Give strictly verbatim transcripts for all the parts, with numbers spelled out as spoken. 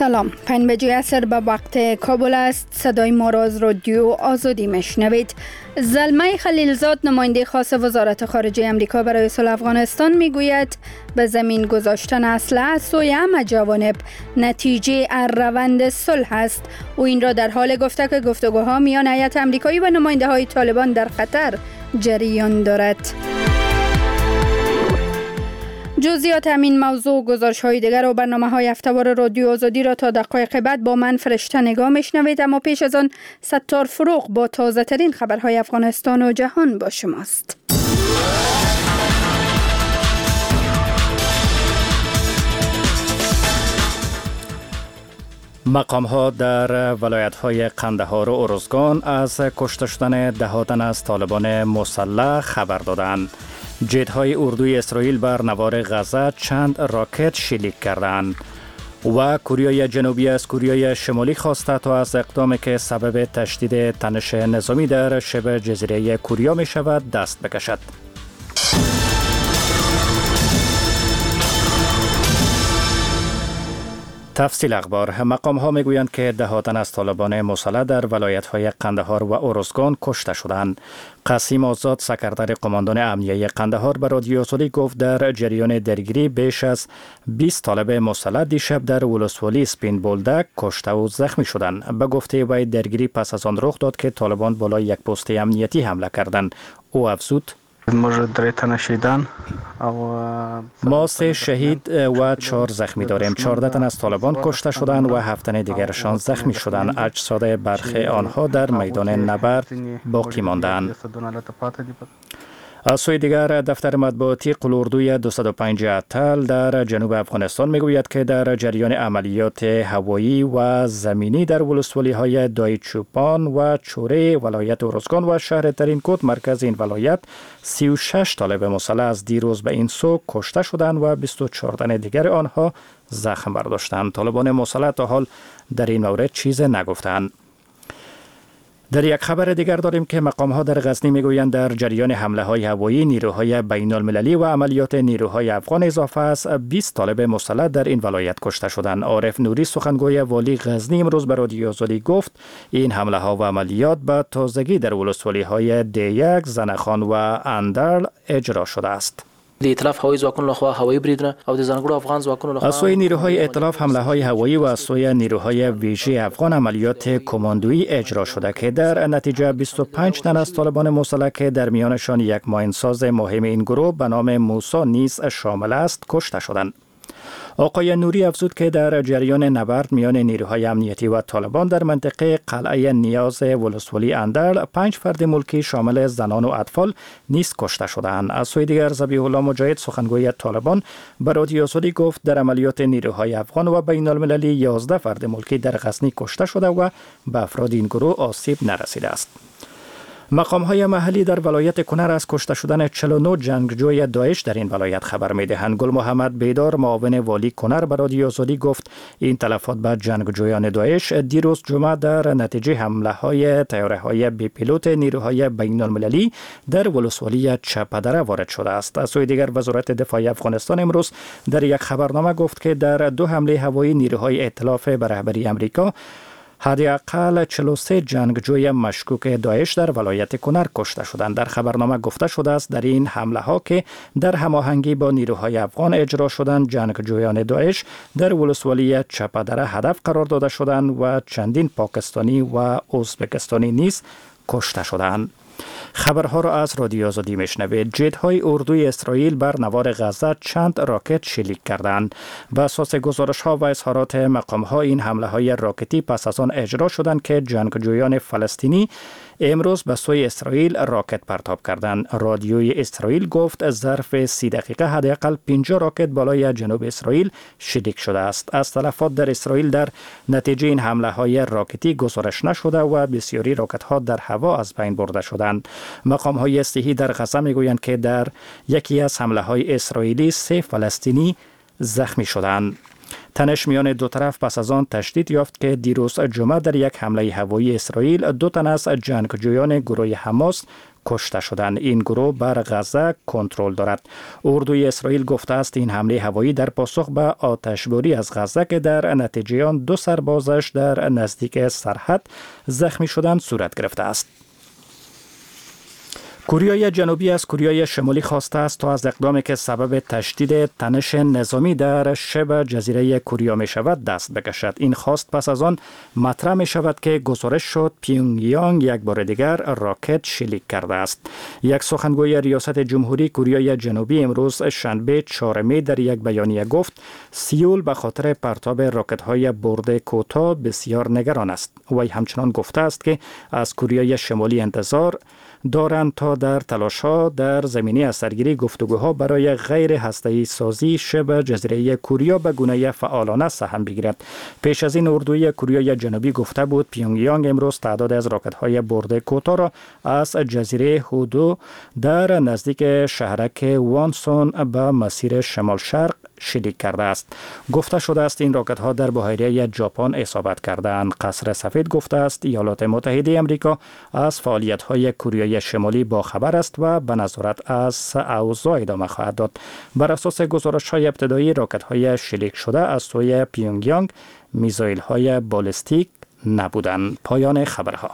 سلام، پنج بجه عصر به وقت کابل است. صدای ما را از رادیو آزادی میشنوید. زلمه خلیلزاد نماینده خاص وزارت خارجه امریکا برای صلح افغانستان میگوید به زمین گذاشتن اسلحه از سوی همه جوانب نتیجه روند صلح است. او این را در حال گفته که گفتگوها میان هیئت امریکایی و نماینده های طالبان در قطر جریان دارد. جزئیات همین موضوع و گزارش های دیگر و برنامه های هفته‌وار رادیو آزادی را تا دقایق بعد با من فرشته نگاه میشنوید، اما پیش از آن ستار فروغ با تازه ترین خبرهای افغانستان و جهان با شماست. مقام ها در ولایت های قندهار و ارزگان از کشته شدن ده تن از طالبان مسلح خبر دادند. جت‌های اردوی اسرائیل بر نوار غزه چند راکت شلیک کردند و کوریای جنوبی از کوریای شمالی خواسته تا از اقدامی که سبب تشدید تنش نظامی در شبه جزیره کوریا می شود دست بکشد. تفصیل اخبار. مقام ها می گویند که ده تن از طالبان مسلح در ولایت های قندهار و ارزگان کشته شدند. قاسم آزاد سکرتر قماندان امنیه قندهار به رادیو آزادی گفت در جریان درگیری بیش از بیست طالب مسلح دیشب در ولسوالی سپین بولدک کشته و زخمی شدند. به گفته وی درگیری پس از آن رخ داد که طالبان بالای یک پست امنیتی حمله کردند. او افزود: ما سه شهید و چهار زخمی داریم. چهارده تن از طالبان کشته شدند و هفت تن دیگرشان زخمی شدند. اجساد برخی آنها در میدان نبرد باقی ماندند. از سوی دیگر دفتر مطبوعاتی قلاردوی دویست و پنجاه اتل در جنوب افغانستان میگوید که در جریان عملیات هوایی و زمینی در ولسوالی های دای چوپان و چوره ولایت ارزگان و شهر ترینکوت مرکز این ولایت سی و شش طالب مسلح از دیروز به این سو کشته شدند و بیست و چهار تن دیگر آنها زخم برداشتند. طالبان مسلح تا حال در این مورد چیز نگفتند. در یک خبر دیگر داریم که مقام ها در غزنی میگویند در جریان حمله های هوایی نیروهای بین المللی و عملیات نیروهای افغان اضافه است بیست طالب مسلح در این ولایت کشته شدند. عارف نوری سخنگوی والی غزنی امروز به رادیو آزادی گفت این حمله ها و عملیات به تازگی در ولسوالی های دی یک، زنخان و اندرل اجرا شده است. ائتلاف هوایی ځواکونو لخوا هوایی بریدونه او د ځانګړو افغان ځواکونو لخوا از سوی نیروهای ائتلاف حمله های هوایی و از سوی نیروهای ویژه افغان عملیات کماندویی اجرا شده که در نتیجه بیست و پنج تن از طالبان مسلح که در میانشان یک معاینساز مهم این گروه به نام موسی نیز شامل است کشته شدند. آقای نوری افزود که در جریان نبرد میان نیروهای امنیتی و طالبان در منطقه قلعه نیاز ولسوالی اندرل پنج فرد ملکی شامل زنان و اطفال نیز کشته شدند. از سوی دیگر ذبیح الله مجاهد سخنگوی طالبان به رادیو آزادی گفت در عملیات نیروهای افغان و بین المللی یازده فرد ملکی در غزنی کشته شده و به افراد این گروه آسیب نرسیده است. مقام های محلی در ولایت کنر از کشته شدن چهل و نه جنگجوی داعش در این ولایت خبر می دهند. گل محمد بیدار معاون والی کنر به رادیو آزادی گفت این تلفات به جنگجویان داعش دیروز جمعه در نتیجه حمله های طیاره های بی پیلوت نیروهای بین المللی در ولسوالی چپدره وارد شده است. از سوی دیگر وزارت دفاع افغانستان امروز در یک خبرنامه گفت که در دو حمله هوایی نیروهای ائتلاف به رهبری امریکا حداقل چهل و سه جنگجوی مشکوک داعش در ولایت کنر کشته شدند. در خبرنامه گفته شده است در این حمله ها که در هماهنگی با نیروهای افغان اجرا شدند جنگجویان داعش در ولسوالی چپدره هدف قرار داده شدند و چندین پاکستانی و ازبکستانی نیز کشته شدند. خبرها را از رادیو آزادی میشنوید. جت‌های اردوی اسرائیل بر نوار غزه چند راکت شلیک کردند. بر اساس گزارش‌ها و اظهارات مقام‌ها این حمله‌های راکتی پس از آن اجرا شدند که جنگجویان فلسطینی امروز به سوی اسرائیل راکت پرتاب کردند. رادیوی اسرائیل گفت ظرف سی دقیقه حداقل پنجاه راکت بالای جنوب اسرائیل شلیک شده است. از تلفات در اسرائیل در نتیجه این حمله‌های راکتی گزارش نشده و بسیاری راکت‌ها در هوا از بین برده شدند. مقام‌های صحی در غزه میگویند که در یکی از حمله‌های اسرائیلی سه فلسطینی زخمی شدند. تنش میان دو طرف پس از آن تشدید یافت که دیروز جمعه در یک حمله هوایی اسرائیل دو تن از جنگجویان گروه حماس کشته شدند. این گروه بر غزه کنترل دارد. اردوی اسرائیل گفته است این حمله هوایی در پاسخ به آتشباری از غزه که در نتیجه آن دو سربازش در نزدیک سرحد زخمی شدند صورت گرفته است. کره جنوبی از کره شمالی خواسته است تا از اقدامی که سبب تشدید تنش نظامی در شبه جزیره کره می شود دست بکشد. این خواست پس از آن مطرح می شود که گزارش شد پیونگیانگ یک بار دیگر راکت شلیک کرده است. یک سخنگوی ریاست جمهوری کره جنوبی امروز شنبه چهارم می در یک بیانیه گفت سیول به خاطر پرتاب راکت های برد کوتاه بسیار نگران است. وی همچنان گفته است که از کره شمالی انتظار دارند تا در تلاش‌ها در زمینه از سرگیری گفتگوها برای غیر هسته‌ای سازی شبه جزیره کره به گونه فعالانه سهم بگیرد. پیش از این اردوی کره جنوبی گفته بود پیونگیانگ امروز تعداد از راکت‌های برد کوتاه را از جزیره هودو در نزدیک شهرک وانسون به مسیر شمال شرق شلیک کرده است. گفته شده است این راکت ها در بحیره ژاپن اصابت کردند. قصر سفید گفته است ایالات متحده آمریکا از فعالیت های کره شمالی با خبر است و به نظارت از اوضاع ادامه خواهد داد. بر اساس گزارش های ابتدایی راکت های شلیک شده از سوی پیونگیانگ میزایل های بالستیک نبودند. پایان خبرها.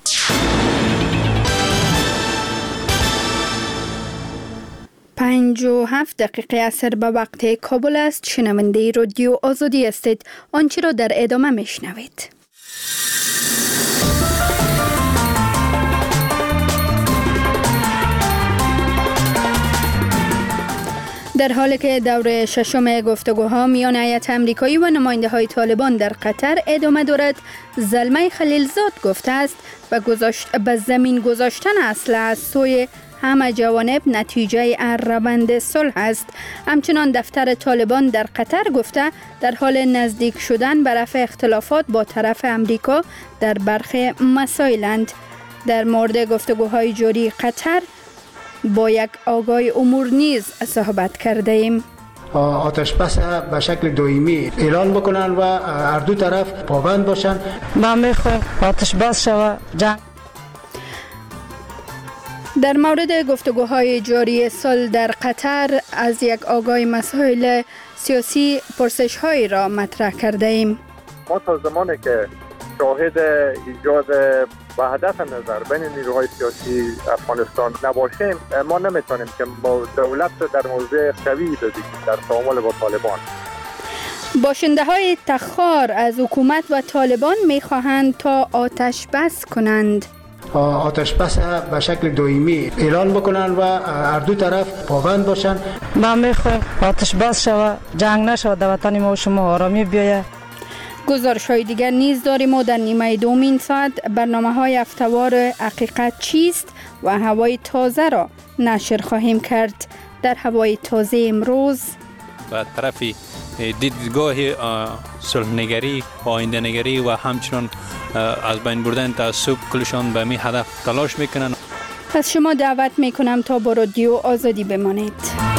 پنج و هفت دقیقه اثر به وقت کابل است. شنونده رادیو آزادی استید. آنچه را در ادامه میشنوید. در حالی که دور ششم گفتگوها میان هیئت امریکایی و نماینده های طالبان در قطر ادامه دارد، زلمه خلیلزاد گفته است به گذاشت به زمین گذاشتن اسلحه از سوی همه جوانب نتیجه روند صلح است. همچنان دفتر طالبان در قطر گفته در حال نزدیک شدن به رفع اختلافات با طرف امریکا در برخی مسائلند. در مورد گفتگوهای جاری قطر با یک آگای امور نیز صحبت کرده ایم. آتش بس به شکل دائمی اعلان بکنن و هر دو طرف پابند باشن. ما میخوایم آتش بس شود جنگ. در مورد گفتگوهای جاری صلح در قطر از یک آگای مسائل سیاسی پرسش‌هایی را مطرح کرده ایم. ما تا زمانی که شاهد ایجاد وحدت نظر بین نیروهای سیاسی افغانستان نباشیم، ما نمیتونیم که با دولت در موضع قوی بگیریم در تعامل با طالبان. باشنده های تخار از حکومت و طالبان میخواهند تا آتش بس کنند. آتش بس به شکل دائمی اعلان بکنن و هر دو طرف پابند باشن. ما میخوایم آتش بس شود، جنگ نشود، در وطن ما و شما آرامی بیاید. گزارش های دیگر نیز داریم و در نیمه دوم این ساعت برنامه های هفته‌وار حقیقت چیست و هوای تازه را نشر خواهیم کرد. در هوای تازه امروز و طرفی دیدگاه صلح‌نگری، آینده‌نگری و همچنان از بین بردن تعصب کلشان به می هدف تلاش میکنن. پس شما دعوت میکنم تا با رادیو آزادی بمانید.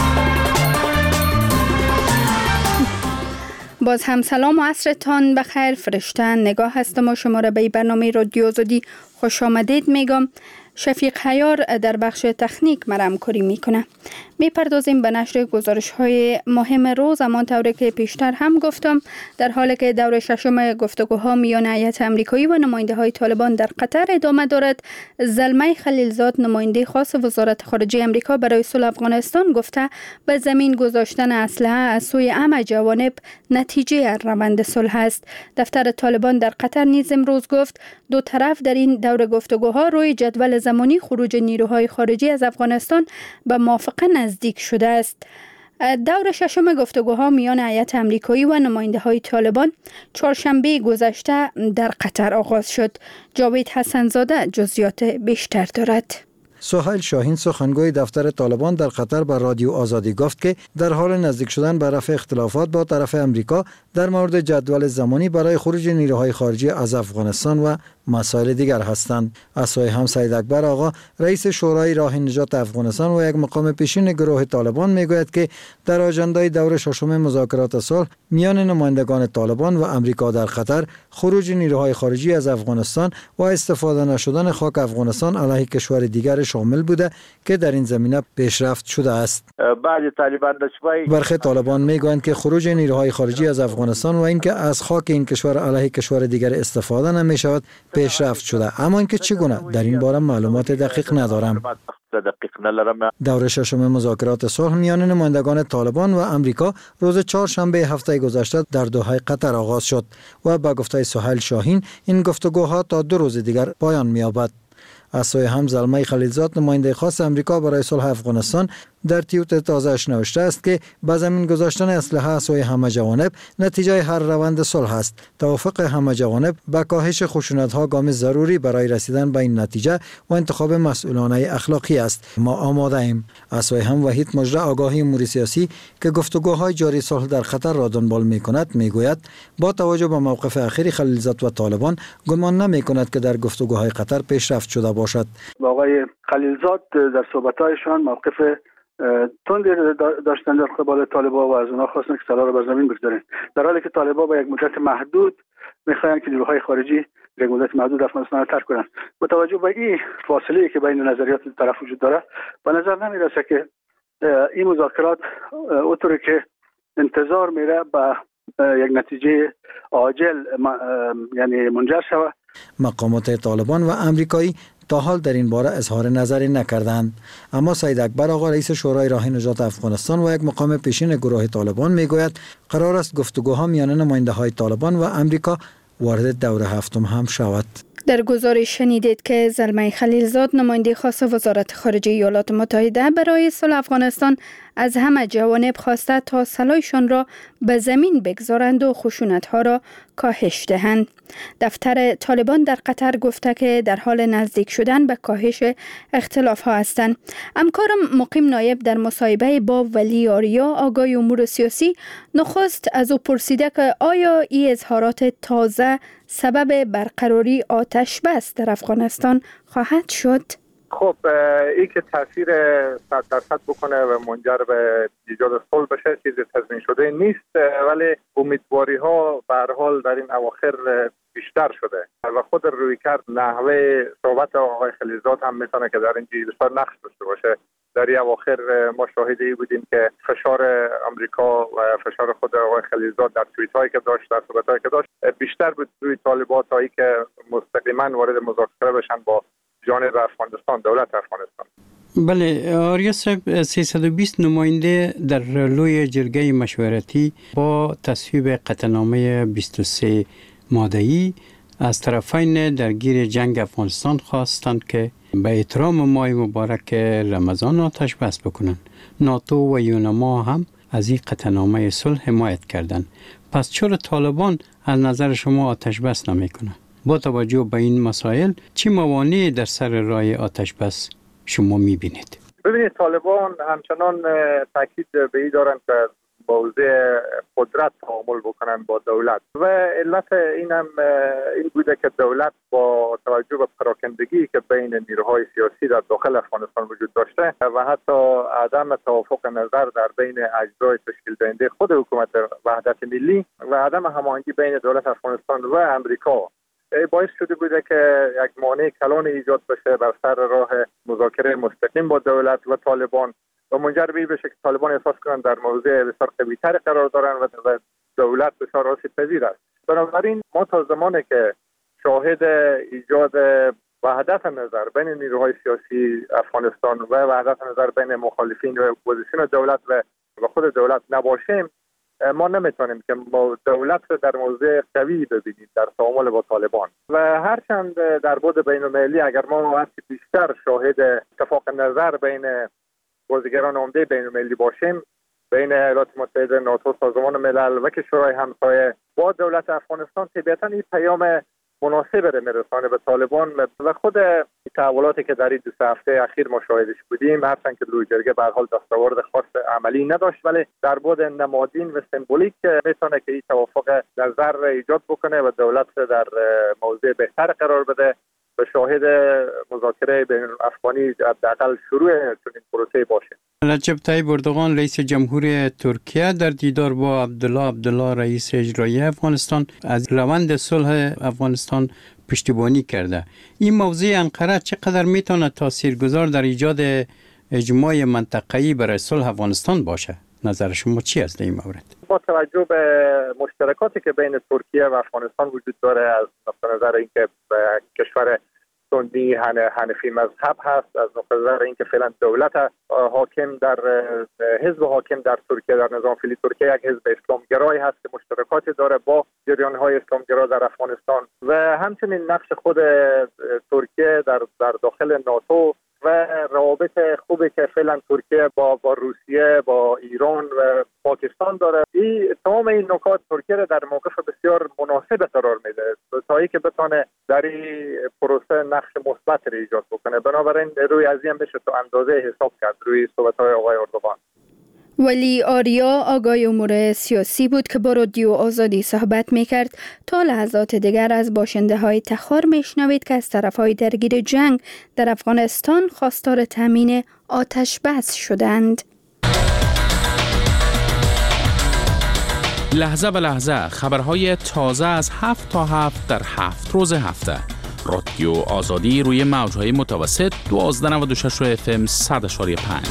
باز هم سلام و عصرتان بخیر. فرشته نگاه هستم و شما را به برنامه رادیو آزادی خوش آمدید میگم. شفیق حیار در بخش تکنیک مرا همکاری میکنه. میپردازیم به نشر گزارش های مهم روز. اما طوری که پیشتر هم گفتم در حالی که دور ششم گفتگوها میان هیئت امریکایی و نماینده های طالبان در قطر ادامه دارد، زلمه خلیلزاد نماینده خاص وزارت خارجه امریکا برای صلح افغانستان گفته به زمین گذاشتن اسلحه از سوی همه جوانب نتیجه روند صلح است. دفتر طالبان در قطر نیز امروز گفت دو طرف در این دور گفتگوها روی جدول زمانی خروج نیروهای خارجی از افغانستان به موافقه نزدیک شده است. دور ششم گفتگوها میان هیئت امریکایی و نماینده های طالبان چهارشنبه گذشته در قطر آغاز شد. جاوید حسنزاده جزئیات بیشتر دارد. سهیل شاهین سخنگوی دفتر طالبان در قطر به رادیو آزادی گفت که در حال نزدیک شدن به رفع اختلافات با طرف امریکا در مورد جدول زمانی برای خروج نیروهای خارجی از افغانستان و مسائل دیگر هستند. از سوی هم سید اکبر آقا رئیس شورای راه نجات افغانستان و یک مقام پیشین گروه طالبان میگوید که در آژاندای دور ششم مذاکرات صلح میان نمایندگان طالبان و امریکا در قطر خروج نیروهای خارجی از افغانستان و استفاده نشدن خاک افغانستان علیه کشور دیگر شامل بوده که در این زمینه پیشرفت شده است. بعض طالبان برخی طالبان میگویند که خروج نیروهای خارجی از افغانستان و اینکه از خاک این کشور علیه کشور دیگر استفاده نمی شود پیشرفت شده، اما اینکه چگونه در این باره معلومات دقیق ندارم. دور ششم مذاکرات صلح میان نمایندگان طالبان و امریکا روز چهارشنبه هفته گذشته در دوحه قطر آغاز شد و به گفته سهیل شاهین این گفتگوها تا دو روز دیگر پایان می‌یابد. از سوی هم زلمه خلیلزاد نماینده خاص امریکا برای صلح افغانستان در توییت تازه‌اش نوشته است که با زمین گذاشتن اسلحه از سوی همه جوانب نتیجه هر روند صلح است. توافق همه جوانب با کاهش خشونت‌ها گام ضروری برای رسیدن به این نتیجه و انتخاب مسئولانه اخلاقی است. ما آماده ایم. از سوی هم وحید مجری آگاهی امور سیاسی که گفتگوهای جاری صلح در خطر را دنبال می‌کند میگوید با توجه به موقف اخیر خلیلزاد و طالبان گمان نمی‌کند که در گفتگوهای قطر پیشرفت شده باشد. آقای خلیلزاد در صحبت‌هایشان موقف تندی داشتن در قبال طالبان و از اونها خواستن که سلاح را بر زمین بگذارن، در حالی که طالبان با یک مدت محدود میخواین که نیروهای خارجی یک مدت محدود افغانستان را ترک کنند. با توجه به این فاصله که بین نظریات دو طرف وجود داره به نظر نمیرسه که این مذاکرات اونطوری که انتظار میره به یک نتیجه عاجل یعنی منجر شود. مقامات طالبان و امریکایی تا حال در این باره اظهار نظری نکردند، اما سید اکبر آقا رئیس شورای راه نجات افغانستان و یک مقام پیشین گروه طالبان میگوید قرار است گفتگوها میان نماینده های طالبان و امریکا وارد دور هفتم هم شود. در گزارش شنیدید که زلمه خلیلزاد نماینده خاص وزارت خارجه ایالات متحده برای صلح افغانستان از همه جوانب خواسته تا سلاحشان را به زمین بگذارند و خشونت‌ها را کاهش دهند. دفتر طالبان در قطر گفته که در حال نزدیک شدن به کاهش اختلاف‌ها هستند. همکارم مقیم نایب در مصاحبه با ولی آریا آگاه امور سیاسی نخست از او پرسیده که آیا این اظهارات تازه سبب برقراری آتش بس در افغانستان خواهد شد؟ خب این که تاثیر صد درصد بکنه و منجر به ایجاد صلح بشه چیز تضمین شده نیست، ولی امیدواری ها به هر حال در این اواخر بیشتر شده و خود رویکرد نحوه صحبت آقای خلیلزاد هم میتونه که در این بسیار نقش داشته باشه. در این اواخر ما شاهد ای بودیم که فشار امریکا و فشار خود آقای خلیلزاد در توییت هایی که داشت، در صحبت هایی که داشت بیشتر بود روی طالبان تا اینکه مستقیما وارد مذاکره بشن با جانب افغانستان، دولت افغانستان. بله آریا صاحب، سیصد و بیست نماینده در لوی جرگه مشورتی با تصویب قطعنامه بیست و سه ماده‌ای از طرفین درگیر جنگ افغانستان خواستند که به احترام ماه مبارک رمضان آتش بس بکنند. ناتو و یونما هم از این قطعنامه صلح حمایت کردند. پس چرا طالبان از نظر شما آتش بس نمی‌کنند؟ با توجه به این مسائل چه موانعی در سر راه آتش بس شما می‌بینید؟ ببینید طالبان همچنان تاکید به این دارند که موضوع قدرت تعامل بکنن با دولت و علت این هم این بوده که دولت با توجه به پراکندگی که بین نیروهای سیاسی در داخل افغانستان وجود داشته و حتی عدم توافق نظر در بین اجزای تشکیل دهنده خود حکومت وحدت ملی و عدم هماهنگی بین دولت افغانستان و امریکا باعث شده بوده که یک مانع کلان ایجاد بشه بر سر راه مذاکره مستقیم با دولت و طالبان و منجر به این بشه که طالبان احساس کنند در موضع بسیار قوی‌تر قرار دارن و دولت بسیار آسیب پذیر است. بنابراین ما تا زمانی که شاهد ایجاد وحدت نظر بین نیروهای سیاسی افغانستان و وحدت نظر بین مخالفین و اپوزیسیون دولت و خود دولت نباشیم، ما نمیتونیم که دولت در موضع قوی ببینیم در تعامل با طالبان و هرچند در بعد بین‌المللی اگر ما هرچی بیشتر شاهد اتفاق نظر بین بازیگران عمده بین‌المللی باشیم، بین ایالات متحده، ناتو، سازمان ملل و کشورهای همسایه با دولت افغانستان، طبیعتاً این پیام مناسب را میرسانه به طالبان و خود تحولاتی که در این دو هفته اخیر مشاهدش بودیم، هرچند که لوی جرگه به هر حال دستاورد خاص عملی نداشت ولی در بعد نمادین و سمبولیک میتونه که این توافق نظر ایجاد بکنه و دولت در موضع بهتر قرار بده و شاهد مذاکره بین افغانی حداقل شروع چنین پروسه باشه. رجب طیب اردوغان رئیس جمهور ترکیه در دیدار با عبدالله عبدالله رئیس اجرایی افغانستان از روند صلح افغانستان پشتیبانی کرده. این موضوع انقره چقدر میتونه تاثیرگذار در ایجاد اجماع منطقه‌ای برای صلح افغانستان باشه؟ نظر شما چی است در این مورد؟ با توجه به مشترکاتی که بین ترکیه و افغانستان وجود داره، از نقطه نظر اینکه کشور سنی حنفی مذهب هست، از نقطه نظر اینکه فعلا دولت حاکم در حزب حاکم در ترکیه، در نظام فعلی ترکیه یک حزب اسلامگرایی هست که مشترکاتی داره با جریان‌های اسلامگرا در افغانستان و همچنین نقش خود ترکیه در در داخل ناتو و روابط خوبی که فعلا ترکیه با با روسیه، با ایران و پاکستان داره. این تمام این نکات ترکیه را در موقف بسیار مناسب قرار میده تا اینکه بتونه در این پروسه نقش مثبت را ایجاد بکنه. بنابراین روی از این بشه تو اندازه حساب کرد روی صحبت‌های آقای اردوغان. ولی آریا آقای امور سیاسی بود که با رادیو آزادی صحبت میکرد. تا لحظات دیگر از باشنده های تخار میشنوید که از طرف های درگیر جنگ در افغانستان خواستار تامین آتش بس شدند. لحظه به لحظه خبرهای تازه از هفت تا هفت در هفت روز هفته. رادیو آزادی روی موجهای متوسط دوازده نود و شش اف ام صد و پنج.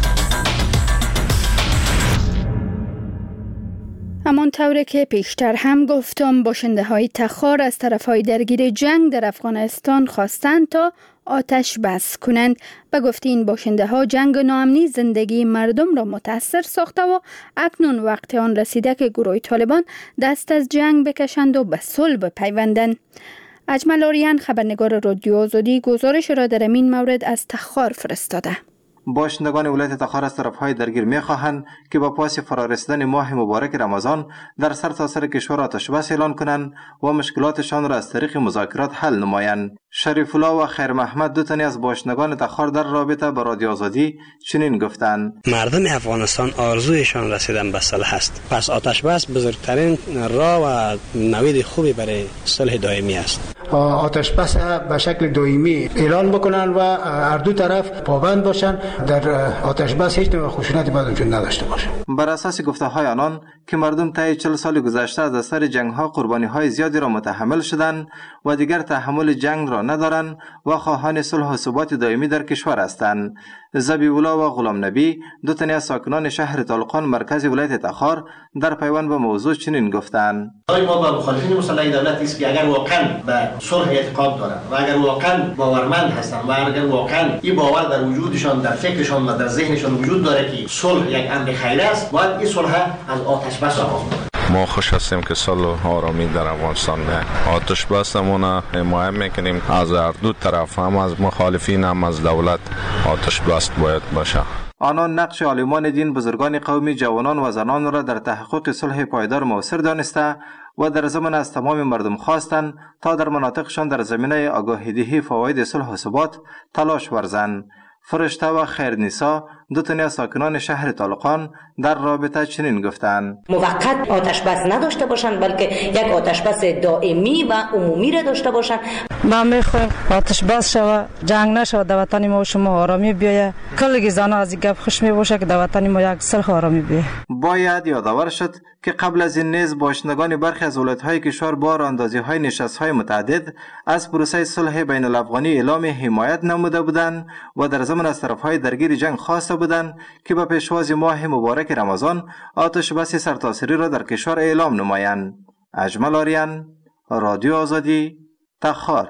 همان طوره که پیشتر هم گفتم، باشنده های تخار از طرف های درگیر جنگ در افغانستان خواستند تا آتش بس کنند. به گفته این باشنده ها جنگ و ناامنی زندگی مردم را متاثر ساخته و اکنون وقت آن رسیده که گروه طالبان دست از جنگ بکشند و به صلح بپیوندند. اجمل آریان خبرنگار رادیو آزادی گزارش را در این مورد از تخار فرستاده. باشندگان ولایت تخار از طرفهای درگیر می‌خواهند که با پاس فرارسیدن ماه مبارک رمضان در سرتاسر کشور آتش بس اعلان کنند و مشکلاتشان را از طریق مذاکرات حل نمایند. شریف الله و خیر محمد دو تنی از باشندگان تخار در رابطه با رادیو آزادی چنین گفتند: مردم افغانستان آرزویشان رسیدن به صلح است، پس آتش بس بزرگترین راه و نوید خوبی برای صلح دائمی است. آتش بس به شکل دائمی اعلان بکنن و هر دو طرف پابند باشن، در آتش بس هیچ نوع خشونتی باید وجود نداشته باشه. بر اساس گفته های آنان که مردم طی چهل سال گذشته از اثر جنگ ها قربانی های زیادی را متحمل شدند و دیگر تحمل جنگ را ندارند و خواهان صلح و ثبات دائمی در کشور هستند. ذبیح الله و غلام نبی دو تنی از ساکنان شهر طالقان مرکز ولایت تخار در پیوند به موضوع چنین گفتند: ما با مخالفین مسلح دولت است که اگر واقعا به صلح اعتقاد دارند و اگر واقعا باورمند هستند و اگر واقعا این باور در وجودشان، در فکرشان و در ذهنشان وجود داره که صلح یک امر خیر است، باید این صلح از آتش بس آغاز کنند. ما خوش هستیم که صلح و آرامی در افغانستان به آتش بسمون حمایت میکنیم. از هر دو طرف، هم از مخالفین هم از دولت، آتش بس باید باشه. آنان نقش عالمان دین، بزرگان قومی، جوانان و زنان را در تحقق صلح پایدار موثر دانسته و در زمان از تمام مردم خواستند تا در مناطقشان در زمینه آگاهی‌دهی فواید صلح و ثبات تلاش ورزند. فرشته و خیرنیسا دو تنی از ساکنان شهر طالقان در رابطه چنین گفتند: موقت آتش بس نداشته باشند بلکه یک آتش بس دائمی و عمومی را داشته باشند. ما میخوایم آتش بس شود، جنگ نشود، در وطن ما و شما آرامی بیاید. کل زنان از این گپ خوش می باشه که در وطن ما یک صلح آرامی بیاید. باید یادآور شد که قبل از این نیز باشندگان برخی از ولایت‌های کشور با راهاندازی‌های نشست‌های متعدد از پروسه صلح بین الافغانی اعلام حمایت نموده بودند و در ضمن از طرف‌های درگیر جنگ خواسته بودند که به پیشواز ماه مبارک رمضان آتش بس سرتاسری را در کشور اعلام نمایند. اجمل آریان، رادیو آزادی، تخار.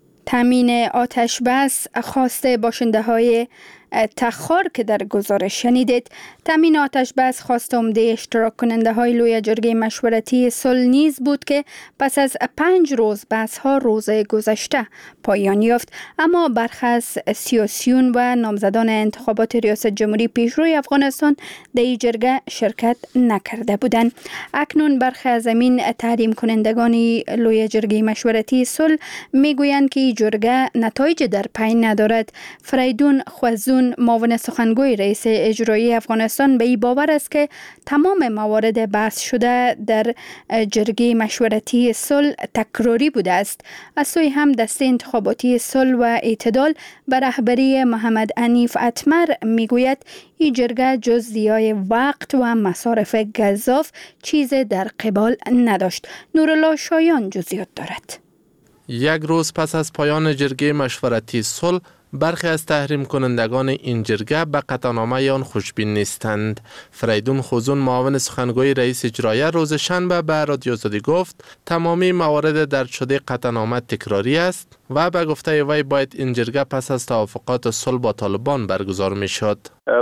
تامین آتش بس خواست باشنده های تخار که در گزارش شنیدید. تامین آتش بس خواست عمده اشتراک کننده های لوی جرگه مشورتی صلح نیز بود که پس از پنج روز بحث ها روز گذشته پایان یافت، اما برخی از سیاسیون و نامزدان انتخابات ریاست جمهوری پیشروی افغانستان در این جرگه شرکت نکرده بودند. اکنون برخی از همین تحریم کنندگان لوی جرگه مشورتی صلح میگویند که این جرگه نتایج در پی ندارد. فریدون خوزون معاون سخنگوی رئیس اجرایی افغانستان به این باور است که تمام موارد بحث شده در جرگه مشورتی صلح تکراری بوده است. از سوی هم دسته انتخاباتی صلح و اعتدال به رهبری محمد حنیف اتمر میگوید این جرگه جز ضیاع وقت و مصارف گزاف چیز در قبال نداشت. نورالله شایان جزئیات دارد. یک روز پس از پایان جرگه مشورتی صلح، برخی از تحریم کنندگان این جرگه به قطعنامه آن خوشبین نیستند. فریدون خوزون، معاون سخنگوی رئیس اجرایی، روز شنبه به رادیو آزادی گفت تمامی موارد درج شده قطعنامه تکراری است و به گفته وی باید این جرگه پس از توافقات صلح با طالبان برگزار می شد.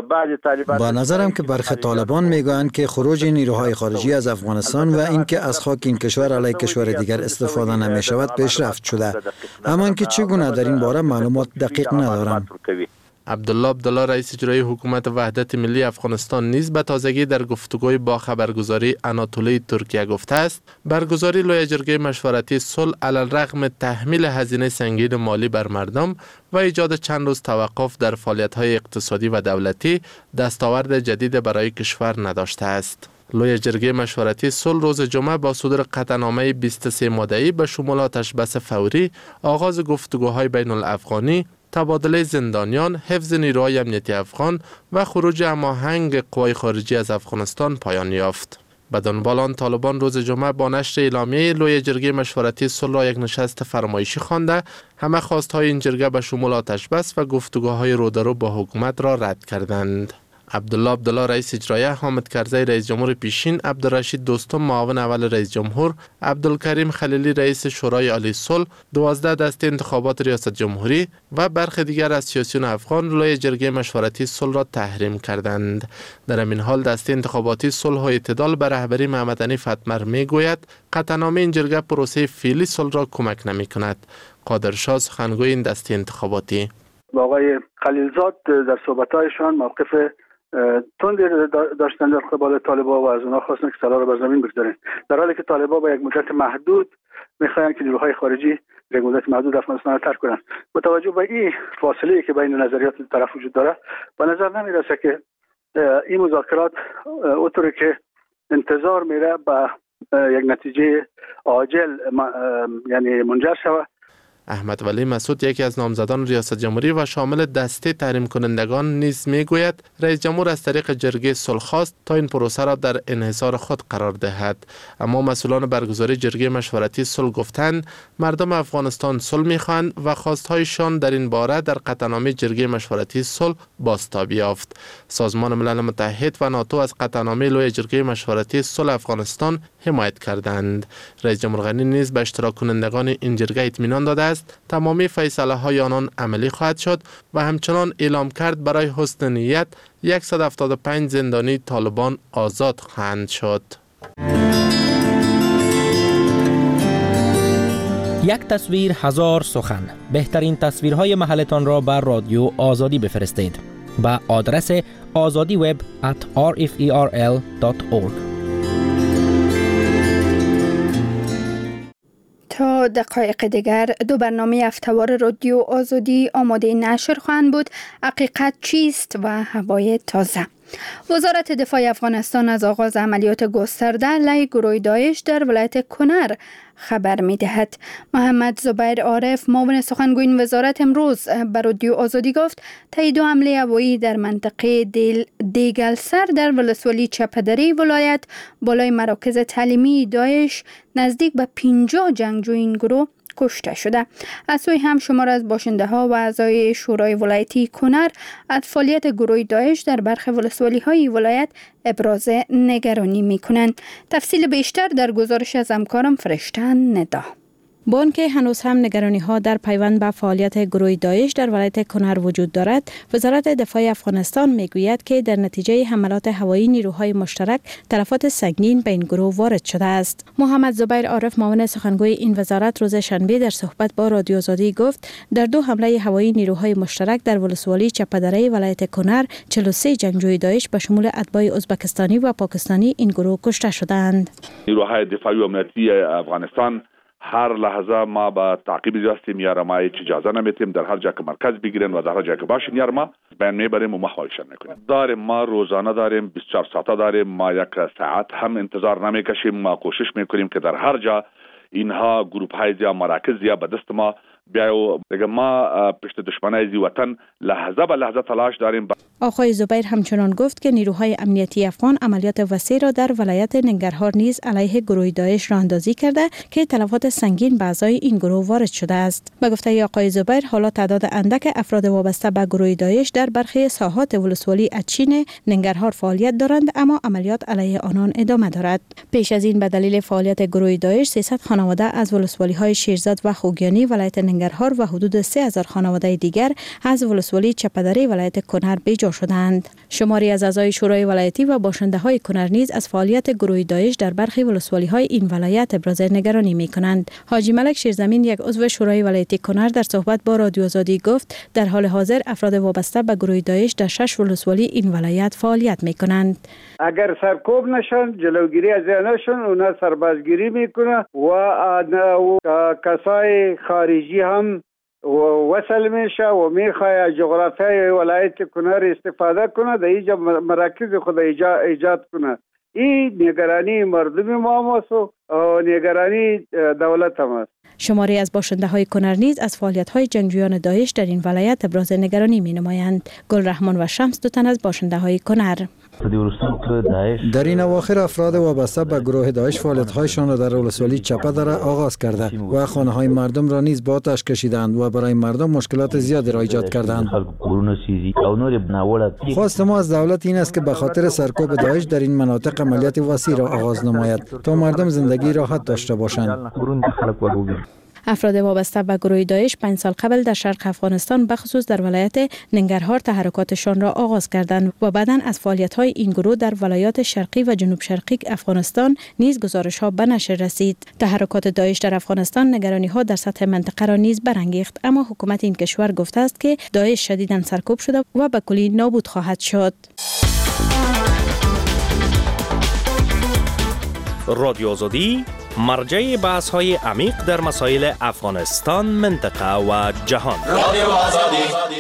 با نظرم که برخی طالبان میگویند که خروج نیروهای خارجی از افغانستان و اینکه از خاک این کشور علیه کشور دیگر استفاده نمی شود پیشرفت شده، اما که چگونه در این باره معلومات دقیق ندارم. عبدالله عبدالله، رئیس اجرایی حکومت وحدت ملی افغانستان، نیز به تازگی در گفتگوی با خبرگزاری آناتولی ترکیه گفته است برگزاری لوی جرگه مشورتی صلح علیرغم تحمیل هزینه سنگین مالی بر مردم و ایجاد چند روز توقف در فعالیت‌های اقتصادی و دولتی دستاورد جدید برای کشور نداشته است. لوی جرگه مشورتی صلح روز جمعه با صدور قطعنامه بیست و سه ماده‌ای به شمول آتش‌بس فوری، آغاز گفتگوهای بین الافغانی، تبادله زندانیان، حفظ نیروهای امنیتی افغان و خروج هماهنگ قوای خارجی از افغانستان پایان یافت. به دنبال آن طالبان روز جمعه با نشر اعلامیه لوی جرگه مشورتی صلح را یک نشست فرمایشی خوانده، همه خواستهای این جرگه به شمول آتش‌بس و گفتگوهای رودرو با حکومت را رد کردند. عبدالله عبدالله، رئیس اجرایی، حامد کرزی، رئیس جمهور پیشین، عبدالرشید دوستم، معاون اول رئیس جمهور، عبدالکریم خلیلی، رئیس شورای عالی صلح، دوازده دسته انتخابات ریاست جمهوری و برخی دیگر از سیاسیون افغان لوی جرگه مشورتی صلح را تحریم کردند. در این حال دسته انتخاباتی صلح و اعتدال به رهبری محمد حنیف اتمر میگوید قطعنامه این جرگه پروسه فعلی صلح را کمک نمی کند. قادر شاه، سخنگوی این دسته انتخاباتی: با آقای خلیلزاد در صحبت‌هایشان موقف تندی داشتن در قبال طالبان و از اونها خواستن که سلاح را بر زمین بگذارن، در حالی که طالبان با یک مدت محدود میخواین که نیروهای خارجی یک مدت محدود افغانستان را ترک کنند. با توجه به این فاصله که بین نظریات طرف وجود داره، به نظر نمیرسه که این مذاکرات اونطوری که انتظار میره به یک نتیجه عاجل یعنی منجر شود. احمد ولی مسعود، یکی از نامزدان ریاست جمهوری و شامل دسته تحریم کنندگان، نیز میگوید رئیس جمهور از طریق جرگه صلح خواست تا این پروسه را در انحصار خود قرار دهد، اما مسئولان برگزاری جرگه مشورتی صلح گفتند مردم افغانستان صلح میخواهند و خواستهایشان در این باره در قطعنامه جرگه مشورتی صلح بازتابی یافت. سازمان ملل متحد و ناتو از قطعنامه لوی جرگه مشورتی صلح افغانستان حمایت کردند. رئیس جمهور غنی نیز به اشتراک کنندگان این جرگه اطمینان داده است تمامی فیصله های آنان عملی خواهد شد و همچنان اعلام کرد برای حسن نیت صد و هفتاد و پنج زندانی طالبان آزاد خواهند شد. یک تصویر هزار سخن. بهترین تصویرهای محلتان را بر رادیو آزادی بفرستید به آدرس آزادی وب ات آر اف ای آر ال دات اورگ. تا دقایق دیگر دو برنامه هفته‌وار رادیو آزادی آماده نشر خواهند بود: حقیقت چیست و هوای تازه. وزارت دفاع افغانستان از آغاز عملیات گسترده علیه گروه داعش در ولایت کنر خبر می دهد. محمد زبیر عارف، معاون سخنگوی این وزارت، امروز به رادیو آزادی گفت تایید حمله هوایی در منطقه دیگلسر در ولسوالی چپدری ولایت بالای مراکز تعلیمی داعش نزدیک به پنجاه جنگجوی این گروه کشته شده. از سوی هم شمار از باشنده ها و اعضای شورای ولایتی کنر از فعالیت گروه داعش در برخی ولسوالی های ولایت ابراز نگرانی می کنند. تفصیل بیشتر در گزارش از همکارم فرشتن ندا. با آنکه هنوز هم نگرانی ها در پیوند به فعالیت گروه داعش در ولایت کنر وجود دارد، وزارت دفاع افغانستان میگوید که در نتیجه حملات هوایی نیروهای مشترک تلفات سنگین به این گروه وارد شده است. محمد زبیر عارف، معاون سخنگوی این وزارت، روز شنبه در صحبت با رادیو آزادی گفت در دو حمله هوایی نیروهای مشترک در ولسوالی چپدری ولایت کنر چهل و سه جنگجوی داعش به شمول اتباع ازبکستانی و پاکستانی این گروه کشته شدند. نیروهای دفاعی و امنیتی افغانستان هر لحظه ما با تعقیب هستیم، یا ما هیچ اجازه نمیتیم در هر جا که مرکز بگیرن و در هر جا که باشن یا ما بیان میبریم و ما خواهشان میکنیم. داریم ما روزانه داریم بیست و چهار ساعته داریم، ما یک ساعت هم انتظار نمیکشیم. ما کوشش میکنیم که در هر جا اینها گروپ های یا مراکز یا به دست ما بیا دیگه ما پشت دشمنای زی وطن لحظه به لحظه تلاش داریم. آقای زبیر همچنان گفت که نیروهای امنیتی افغان عملیات وسیع را در ولایت ننگرهار نیز علیه گروه داعش راه اندازی کرده که تلفات سنگین به اعضای این گروه وارد شده است. به گفته آقای زبیر، حالا تعداد اندک افراد وابسته به گروه داعش در برخی ساحات ولسوالی اچین ننگرهار فعالیت دارند، اما عملیات علیه آنان ادامه دارد. پیش از این به دلیل فعالیت گروه داعش سیصد خانواده از ولسوالی‌های شیرزاد و خوگیانی ولایت ننگرهار و حدود سه هزار خانواده دیگر از ولسوالی چپدری ولایت کنر بیجا شدند. شماری از اعضای شورای ولایتی و باشنده‌های کنر نیز از فعالیت گروه داعش در برخی ولسوالی‌های این ولایت ابراز نگرانی می‌کنند. حاجی ملک شیرزمین، یک عضو شورای ولایتی کنر، در صحبت با رادیو آزادی گفت در حال حاضر افراد وابسته به گروه داعش در شش ولسوالی این ولایت فعالیت می‌کنند. اگر سرکوب نشن، جلوگیری از نشن، اونا سربازگیری میکنه و کسای خارجی هم وصل میشه و میخواه جغرافیای ولایت کنر استفاده کنه، در اینجا مراکز خود ایجاد کنه. این نگرانی مردم ما است و نگرانی دولت هم است. شماری از باشنده های کنر نیز از فعالیت های جنگجویان داعش در این ولایت ابراز نگرانی می نمایند. گل رحمان و شمس، دو تن از باشنده های کنر. در این اواخر افراد وابسته به گروه داعش فعالیت‌هایشان را در ولسوالی چپدر آغاز کرده و خانه‌های مردم را نیز با آتش کشیدند و برای مردم مشکلات زیادی را ایجاد کردند. خواست ما از دولت این است که به خاطر سرکوب داعش در این مناطق عملیات وسیع را آغاز نماید تا مردم زندگی راحت داشته باشند. افراد وابسته به گروه داعش پنج سال قبل در شرق افغانستان بخصوص در ولایت ننگرهار تحرکاتشان را آغاز کردند و بعداً از فعالیت‌های این گروه در ولایات شرقی و جنوب شرقی افغانستان نیز گزارش‌ها به نشر رسید. تحرکات داعش در افغانستان نگرانی‌ها در سطح منطقه را نیز برانگیخت، اما حکومت این کشور گفته است که داعش شدیداً سرکوب شده و به کلی نابود خواهد شد. رادیو آزادی، مرجع بحث های عمیق در مسائل افغانستان، منطقه و جهان. رادیو آزادی.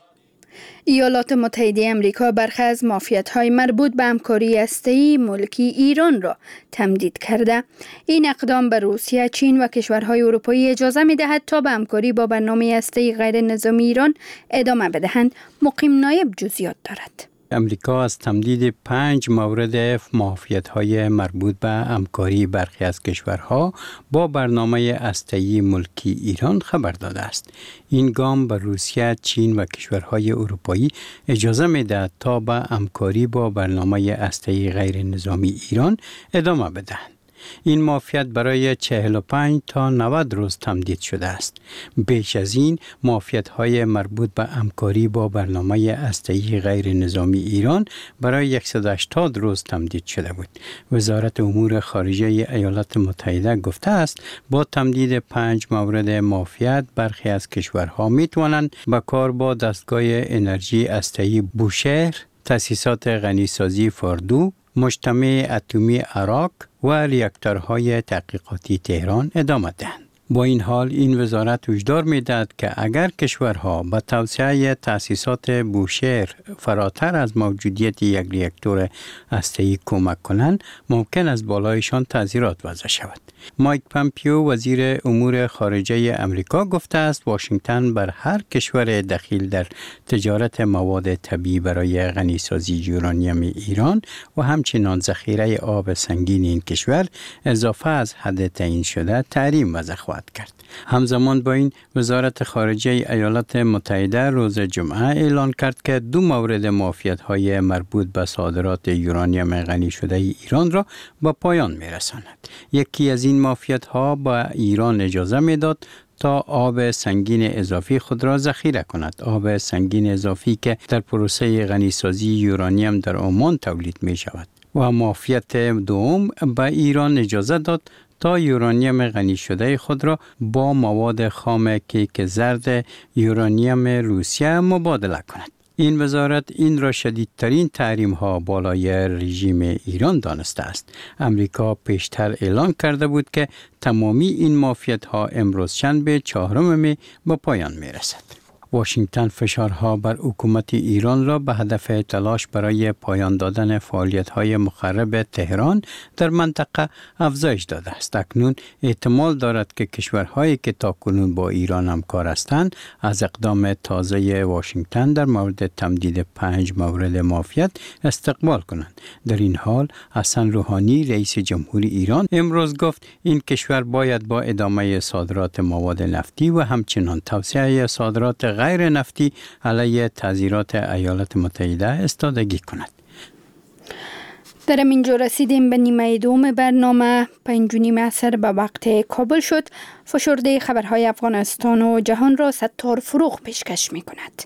ایالات متحده آمریکا برخی از معافیت‌های مربوط به همکاری هسته‌ای ملکی ایران را تمدید کرده. این اقدام به روسیه، چین و کشورهای اروپایی اجازه می‌دهد تا به همکاری با برنامه هسته‌ای غیر نظامی ایران ادامه بدهند. مقیم نایب جزئیات دارد. امریکا از تمدید پنج مورد معافیت‌های مربوط به همکاری برخی از کشورها با برنامه هسته‌ای ملکی ایران خبر داده است. این گام به روسیه، چین و کشورهای اروپایی اجازه می‌دهد تا به همکاری با برنامه هسته‌ای غیر نظامی ایران ادامه بدهند. این معافیت برای چهل و پنج تا نود روز تمدید شده است. بیش از این معافیت‌های مربوط به همکاری با برنامه هسته‌ای غیر نظامی ایران برای صد و هشتاد روز تمدید شده بود. وزارت امور خارجه ایالات متحده گفته است با تمدید پنج مورد معافیت برخی از کشورها می‌توانند به کار با دستگاه انرژی هسته‌ای بوشهر، تأسیسات غنیسازی فاردو، مجتمع اتمی عراق و ریاکتورهای تحقیقاتی تهران ادامه دهند. با این حال این وزارت هشدار می‌دهد که اگر کشورها به توسعه تأسیسات بوشهر فراتر از موجودیت یک ریاکتور هسته‌ای کمک کنند، ممکن است بالایشان تعزیرات وضع شود. مایک پامپیو، وزیر امور خارجه امریکا، گفته است واشنگتن بر هر کشور دخیل در تجارت مواد طبیعی برای غنیسازی یورانیم ایران و همچنین ذخیره آب سنگین این کشور اضافه از حد تعیین شده تحریم وضع خواهد کرد. همزمان با این وزارت خارجه ایالات متحده روز جمعه اعلان کرد که دو مورد معافیت‌های مربوط به صادرات یورانیم غنی شده ایران را به پایان می‌رساند. یکی از این معافیت‌ها به ایران اجازه می‌داد تا آب سنگین اضافی خود را ذخیره کند. آب سنگین اضافی که در پروسه غنیسازی یورانیم در عمان تولید می‌شود. و معافیت دوم به ایران اجازه داد تا یورانیم غنی شده خود را با مواد خام کیک زرد یورانیم روسیه مبادله کند. این وزارت این را شدیدترین تحریم ها بالای رژیم ایران دانسته است. امریکا پیشتر اعلان کرده بود که تمامی این معافیت ها امروز شنبه چهارم می به پایان می رسد. واشنگتن فشارها بر حکومت ایران را به هدف تلاش برای پایان دادن فعالیت‌های مخرب تهران در منطقه افزایش داده است. اکنون احتمال دارد که کشورهایی که تاکنون با ایران همکار هستند از اقدام تازه واشنگتن در مورد تمدید پنج مورد معافیت استقبال کنند. در این حال حسن روحانی رئیس جمهوری ایران امروز گفت این کشور باید با ادامه صادرات مواد نفتی و همچنان توسعه صادرات غیر نفتی علیه تحذیرات ایالات متحده استادگی کند. در اینجا رسیدیم به نیمه دوم برنامه. پنج و نیم عصر به وقت کابل شد. فشرده خبرهای افغانستان و جهان را ستار فروغ پیشکش می کند.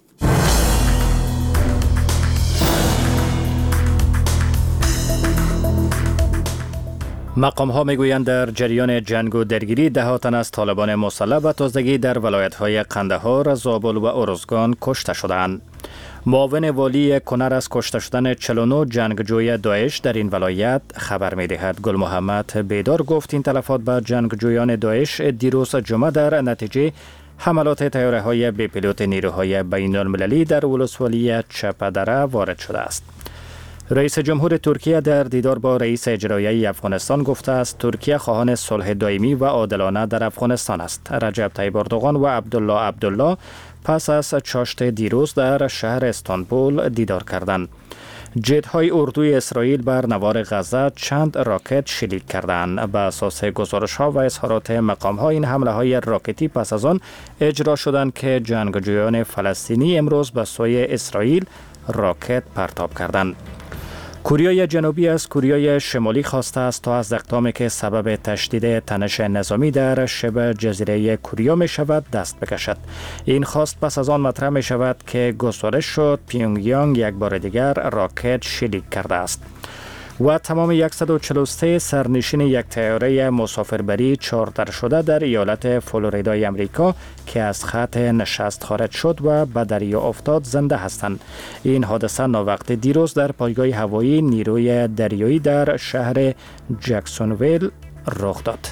مقام ها میگویند در جریان جنگ و درگیری ده ها تن از طالبان مسلح به تازگی در ولایت های قندهار، زابل و ارزگان کشته شدند. معاون والی کنر از کشته شدن چهل و نه جنگجوی داعش در این ولایت خبر می دهد. گل محمد بیدار گفت این تلفات به جنگجویان داعش دیروز جمعه در نتیجه حملات طیاره های بی پیلوت نیروهای بین المللی در ولسوالی چپدره وارد شده است. رئیس جمهور ترکیه در دیدار با رئیس اجرایی افغانستان گفته است ترکیه خواهان صلح دائمی و عادلانه در افغانستان است. رجب طیب اردوغان و عبدالله عبدالله پس از چاشت دیروز در شهر استانبول دیدار کردند. جت‌های اردوی اسرائیل بر نوار غزه چند راکت شلیک کردند. به اساس گزارش‌ها و اظهارات مقام‌ها این حمله‌های راکتی پس از آن اجرا شدند که جنگجویان فلسطینی امروز به سوی اسرائیل راکت پرتاب کردند. کره جنوبی از کره شمالی خواسته است تا از اقدامی که سبب تشدید تنش نظامی در شبه جزیره کره می شود دست بکشد. این خواست پس از آن مطرح می شود که گزارش شد پیونگ یانگ یک بار دیگر راکت شلیک کرده است. و تمام صد و چهل و سه سرنشین یک طیاره مسافربری چارتر شده در ایالت فلوریدای امریکا که از خط نشست خارج شد و به دریا افتاد زنده هستند. این حادثه ناوقت دیروز در پایگاه هوایی نیروی دریایی در شهر جکسونویل رخ داد.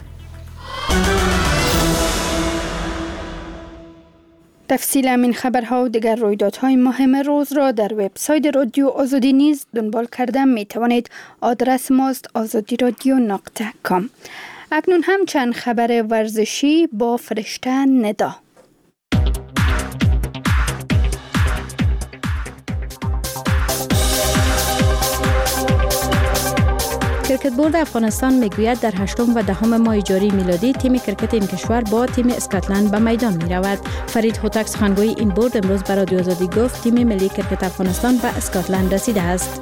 تفصیل این خبرها و دیگر رویدادهای مهم روز را در وبسایت رادیو آزادی نیز دنبال کرده می توانید. آدرس ماست آزادی رادیو نقطه کام. اکنون هم چند خبر ورزشی با فرشته ندا. کرکت بورد افغانستان میگوید در هشتم و دهم ماه جاری میلادی تیم کرکت این کشور با تیم اسکاتلند به میدان می رود. فرید هوتک سخنگوی این بورد امروز برای رادیو آزادی گفت تیم ملی کرکت افغانستان به اسکاتلند رسیده است.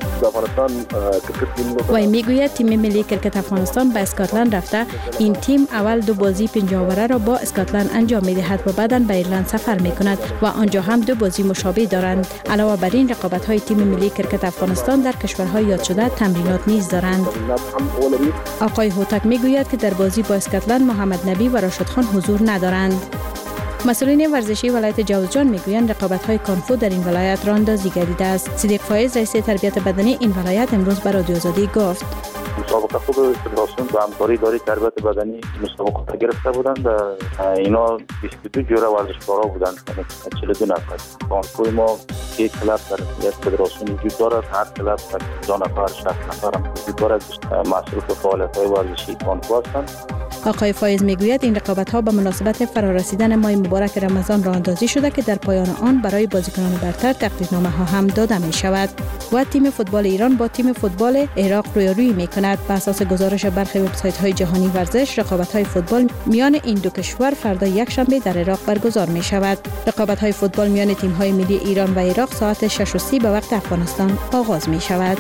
و میگوید تیم ملی کرکت افغانستان به اسکاتلند رفته. این تیم اول دو بازی پنجاوره را با اسکاتلند انجام می دهد و بعداً به ایرلند سفر می کند و آنجا هم دو بازی مشابه دارند. علاوه بر این رقابت های تیم ملی کرکت افغانستان در کشورهای یاد شده تمرینات نیز دارند. آقای هوتک میگوید که در بازی با اسکاتلند محمد نبی و راشد خان حضور ندارند. مسئولین ورزشی ولایت جوزجان میگویند رقابت‌های کانفو در این ولایت راندازی گردیده است. صدیق فایز رئیس تربیت بدنی این ولایت امروز برای رادیو آزادی گفت مسابقه خود فدراسیون به همکاری اداره تربیت بدنی مسابقه گرفته بودند. اینا بیست و دو جوره ورزشکارا بودند، یعنی چهل و دو نفر. کانفو ما یک کلاب در یک فدراسیون وجود دارد، هر کلاب پنجاه نفر شصت نفر هم وجود دارد. مصروف فعالیت‌های ورزشی کانفو هستند. آقای فایز میگوید این رقابت‌ها به مناسبت فرارسیدن ماه مبارک رمضان راه اندازی شده که در پایان آن برای بازیکنان برتر تقدیرنامه‌ها هم داده می شود. و تیم فوتبال ایران با تیم فوتبال عراق رویارویی می‌کند. بر اساس گزارش برخی وبسایت‌های جهانی ورزش، رقابت‌های فوتبال میان این دو کشور فردا یک شنبه در عراق برگزار می شود. رقابت‌های فوتبال میان تیم‌های ملی ایران و عراق ساعت شش و سی به وقت افغانستان آغاز می شود.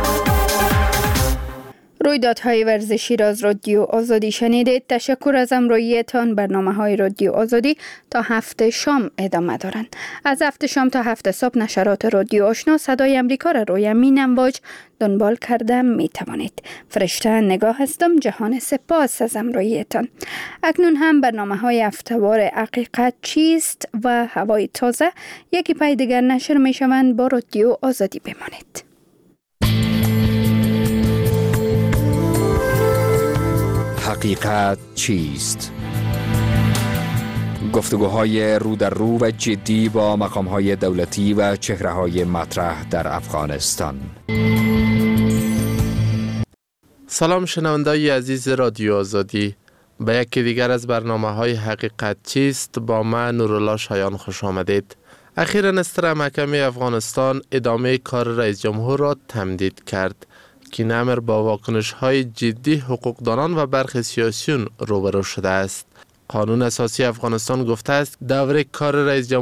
رویدادهای ورزشی را از رادیو آزادی شنیدید. تشکر از همراهیتان. برنامه‌های رادیو آزادی تا هفت شام ادامه دارند. از هفت شام تا هفت صبح نشرات رادیو آشنا صدای امریکا را روی مین امواج دنبال کرده می توانید. فرشته نگاه هستم. جهان سپاس از همراهیتان. اکنون هم برنامه‌های هفته‌وار حقیقت چیست و هوای تازه یکی پای دیگر نشر می شوند. با رادیو آزادی بمانید. حقیقت چیست؟ گفتگوهای رو در رو و جدی با مقامهای دولتی و چهره‌های مطرح در افغانستان. سلام شنوندای عزیز رادیو آزادی، به یکی دیگر از برنامه های حقیقت چیست با من نورالله شایان خوش آمدید. اخیراً استر محکمه افغانستان ادامه کار رئیس جمهور را تمدید کرد که این امر با واکنش های جدی حقوقدانان و برخی سیاسیون روبرو شده است. قانون اساسی افغانستان گفته است دوره کار رئیس جمهور